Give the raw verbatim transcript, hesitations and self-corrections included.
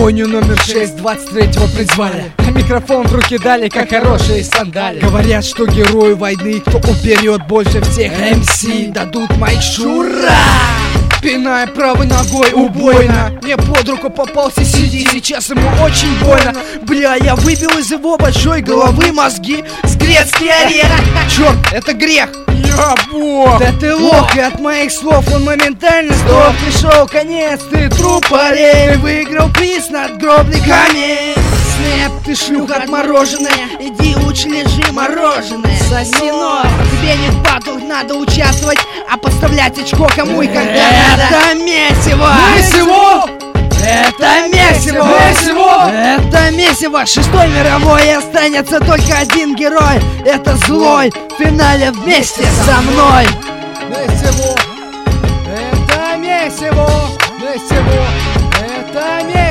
бойню номер шесть двадцать третьего призвали, а микрофон в руки дали, как хорошие сандали. Говорят, что герои войны, кто уберет больше всех эм си, дадут майк Шура. Пиная правой ногой убойно, мне под руку попался сиди, сейчас ему очень больно. Бля, я выбил из его большой головы мозги с грецкий орех. Черт, это грех. Я бог. Да ты лох, и от моих слов он моментально сдох. Пришел конец, ты труп олень. Ты выиграл приз над гробниками. Снэп, ты шлюха отмороженная, иди лучше лежи мороженое. Сосино, тебе не в батлах надо участвовать, а подставлять очко кому и когда надо. Это месиво! Месиво! Это месиво! Месиво! Это месиво! Шестой мировой, и останется только один герой. Это злой, в финале вместе со мной. Месиво! Это месиво! Месиво! Это месиво!